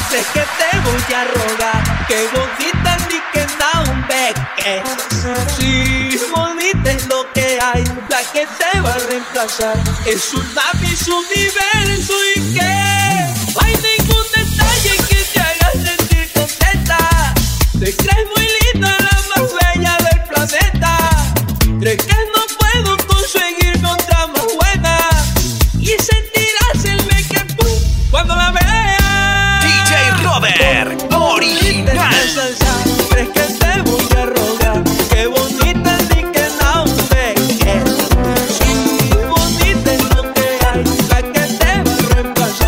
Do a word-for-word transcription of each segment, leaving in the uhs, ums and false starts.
Sé que te voy a rogar que bonita ni que da un beque. Sí, bonita es lo que hay, la que te va a reemplazar. Es un lápiz, un universo y que no hay ningún detalle que te haga sentir contenta. Te crees muy linda, la más bella del planeta. Crees que no puedo conseguir otra más buena y sentirás el beque pum cuando la veas. Robert, original. Crees que te voy a rogar, qué bonita ni que da un beque. Sí, bonita es lo que hay, la que te va a reemplazar.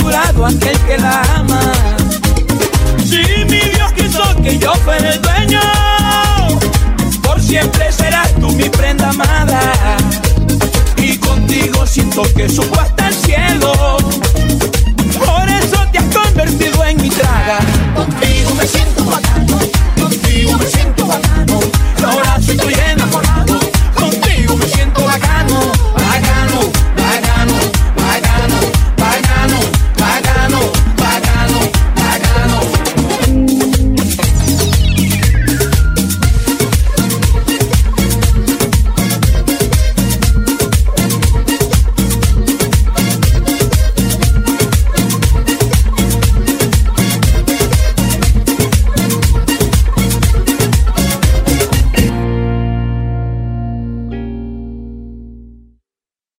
jurado aquel que la ama. Si mi Dios quiso que yo fuera el dueño, por siempre serás tú mi prenda amada. Y contigo siento que subo hasta el cielo.